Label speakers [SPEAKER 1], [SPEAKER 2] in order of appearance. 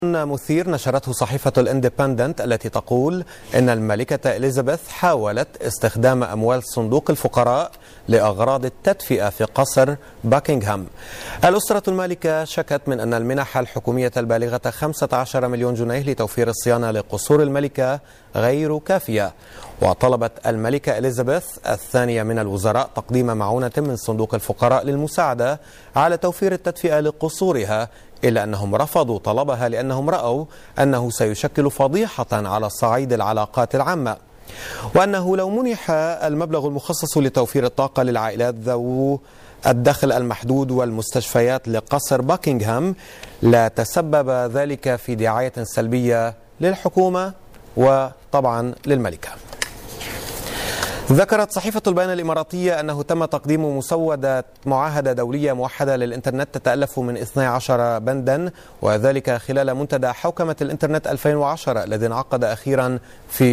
[SPEAKER 1] مثير نشرته صحيفة الاندبندنت التي تقول إن الملكة إليزابيث حاولت استخدام أموال صندوق الفقراء لأغراض التدفئة في قصر باكنغهام. الأسرة المالكة شكت من أن المنح الحكومية البالغة 15 مليون جنيه لتوفير الصيانة لقصور الملكة غير كافية، وطلبت الملكة إليزابيث الثانية من الوزراء تقديم معونة من صندوق الفقراء للمساعدة على توفير التدفئة لقصورها، إلا أنهم رفضوا طلبها لأنهم رأوا أنه سيشكل فضيحة على صعيد العلاقات العامة، وأنه لو منح المبلغ المخصص لتوفير الطاقة للعائلات ذو الدخل المحدود والمستشفيات لقصر باكنغهام لا تسبب ذلك في دعاية سلبية للحكومة وطبعا للملكة. ذكرت صحيفة البيان الإماراتية أنه تم تقديم مسودة معاهدة دولية موحدة للإنترنت تتألف من 12 بندا، وذلك خلال منتدى حوكمة الإنترنت 2010 الذي انعقد أخيرا في